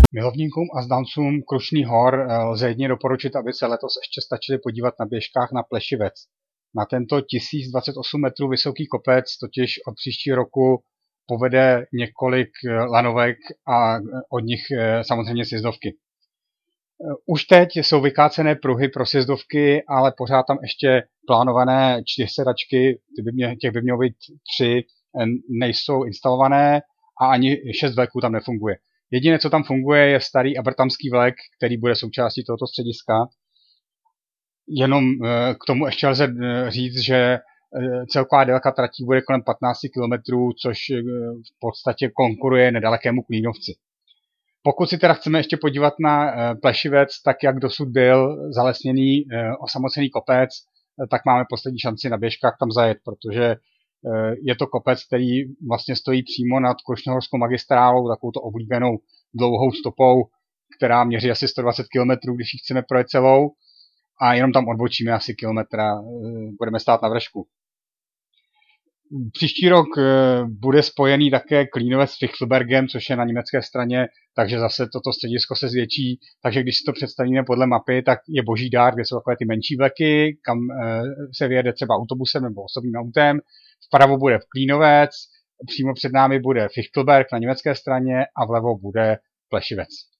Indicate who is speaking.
Speaker 1: Milovníkům a znalcům Krušných hor lze jedině doporučit, aby se letos ještě stačili podívat na běžkách na Plešivec. Na tento 1028 metrů vysoký kopec totiž od příštího roku povede několik lanovek a od nich samozřejmě sjezdovky. Už teď jsou vykácené pruhy pro sjezdovky, ale pořád tam ještě plánované 4sedačky, těch by mělo být 3, nejsou instalované a ani 6 vleků tam nefunguje. Jediné, co tam funguje, je starý abrtamský vlek, který bude součástí tohoto střediska. Jenom k tomu ještě lze říct, že celková délka tratí bude kolem 15 km, což v podstatě konkuruje nedalekému Klínovci. Pokud si teda chceme ještě podívat na Plešivec, tak jak dosud byl zalesněný osamocený kopec, tak máme poslední šanci na běžkách tam zajet, protože je to kopec, který vlastně stojí přímo nad Krušnohorskou magistrálou, takovouto oblíbenou dlouhou stopou, která měří asi 120 km, když ji chceme projet celou, a jenom tam odbočíme asi kilometr a budeme stát na vršku. Příští rok bude spojený také Klínovec s Fichtelbergem, což je na německé straně, takže zase toto středisko se zvětší. Takže když si to představíme podle mapy, tak je Boží dár, kde jsou takové ty menší vleky, kam se vyjede třeba autobusem nebo osobním autem. Vpravo bude Klínovec, přímo před námi bude Fichtelberg na německé straně a vlevo bude Plešivec.